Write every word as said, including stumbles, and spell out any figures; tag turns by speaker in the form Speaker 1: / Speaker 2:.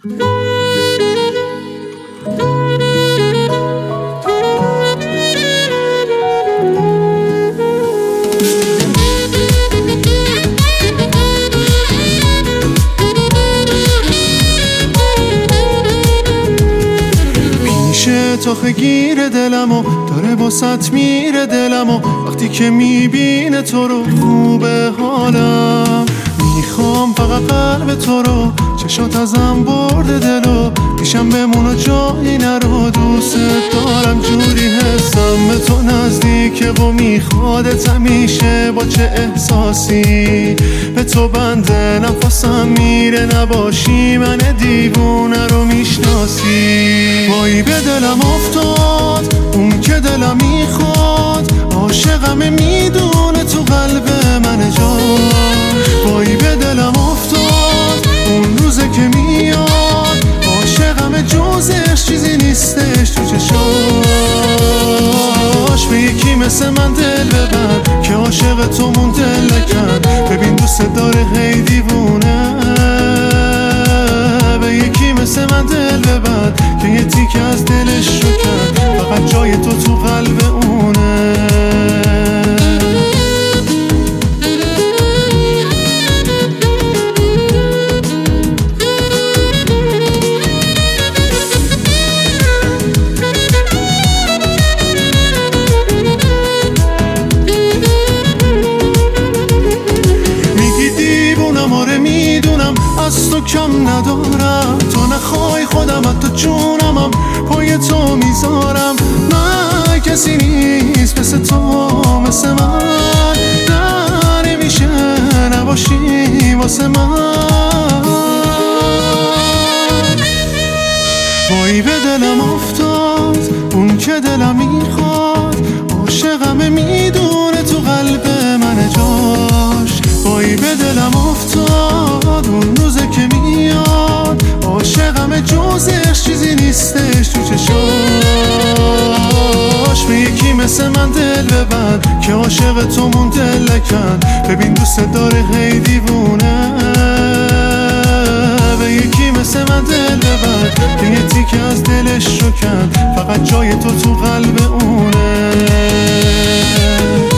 Speaker 1: تاخه گیر دلمو داره باست میره دلمو وقتی که میبینه تو رو خوبه حالم میخوام فقط قلب تو رو چشات ازم برده دلو پیشم بمون و جایی نرو دوست دارم جوری حسم به تو نزدیکه و میخوادت همیشه با چه احساسی به تو بنده نفسم میره نباشی من دیوونه رو میشناسی وای به دلم افتاد اون که دلم میخواد عاشقم میدونه تو قلب من جا وای به دلم افتاد اون روزه که میاد عاشقم جوزش چیزی نیستش تو چشاش به یکی مثل من دل ببند که عاشق تو مونده لکن ببین دوست داره هی دیوونه به یکی مثل من دل ببند که یه تیک از دلش رو کرد فقط جای تو تو قلب اونه از تو کم ندارم تو نخوای خودم حتی جونمم پای تو میذارم من کسی نیست مثل تو مثل من نه نمیشه نباشی واسه من وای به دلم افتاد اون که دلم میخواد عاشقم میدونه تو قلب من جاش وای به دلم افتاد اون روزه که میاد عاشقم جوزش چیزی نیستش تو چشاش به یکی مثل من دل ببند که عاشق تو مونده لکن ببین دوست داره هی دیوونه به یکی مثل من دل ببند که یه تیک از دلش رو کن فقط جای تو تو قلب اونه